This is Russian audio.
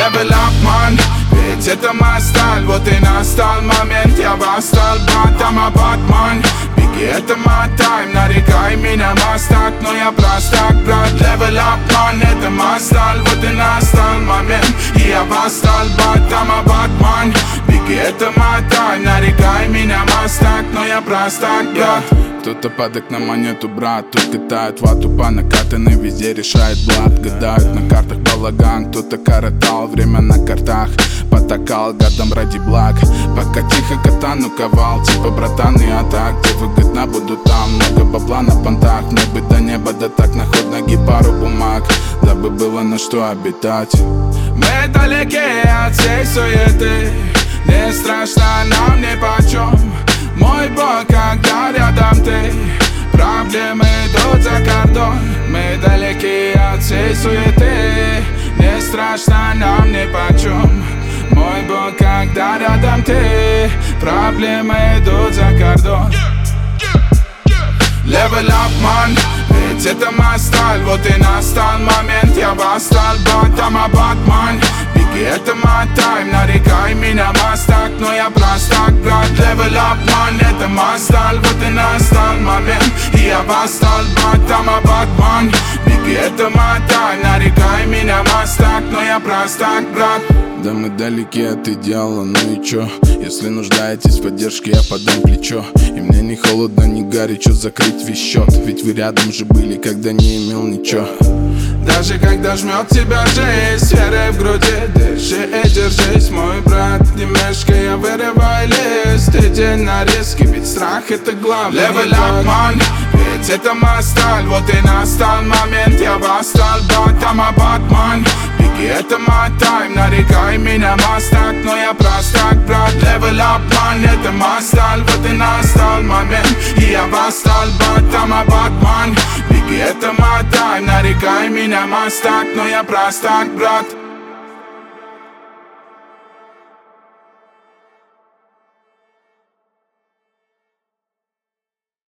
Level up, man, ведь это моя сталь. Вот и настал момент, я восстал, брат, I'm a Batman. Беги, это мой тайм, нарекай меня мастак, но я простак, брат. Level up, man, это моя сталь. Вот и настал момент, и я восстал, брат, I'm a Batman. Беги, это мой тайм, нарекай меня мастак, но я простак, брат. Кто-то падает на монету, брат, тут катает вату по накатанной, везде решает блат. Гадают на картах балаган, кто-то коротал время на картах, потакал гадом ради благ. Пока тихо катану ковал, типа братан, я так, где выгодно буду там. Много бабла на понтах, мне бы до неба, да так на ход ноги пару бумаг, дабы было на что обитать. Мы далеки от всей суеты, не страшно нам нипочем. Мой Бог, когда рядом ты, проблемы идут за кордон. Мы далеки от всей суеты, не страшно нам нипочем. Мой Бог, когда рядом ты, проблемы идут за кордон. Level up, man, ведь это моя сталь. Вот и настал момент, я восстал, брат, I'm a Batman. Беги, это мой тайм, нарекай меня мастак, но я простак, брат. Level up, man, это моя сталь. Вот и настал момент, и я восстал, брат, I'm a Batman. Беги, это мой тайм, нарекай меня мастак, но я простак, брат. Да мы далеки от идеала, ну и чё? Если нуждаетесь в поддержке, я подам плечо. И мне не холодно, не горячо закрыть весь счет. Ведь вы рядом же были, когда не имел ничего. Даже когда жмет тебя жизнь, с верой в груди, дыши и держись, мой брат. Не мешкая, вырывай лист, иди на риски, ведь страх это главное. Level up, man, ведь это моя сталь. Вот и настал момент, я восстал, брат, I'm a Batman. Беги, это мой тайм, нарекай меня мастак, но я простак, брат. Level up, man, это моя сталь. Вот и настал момент, и я восстал, брат, I'm a Batman. Беги, это мой тайм, нарекай меня мастак, но я простак, брат.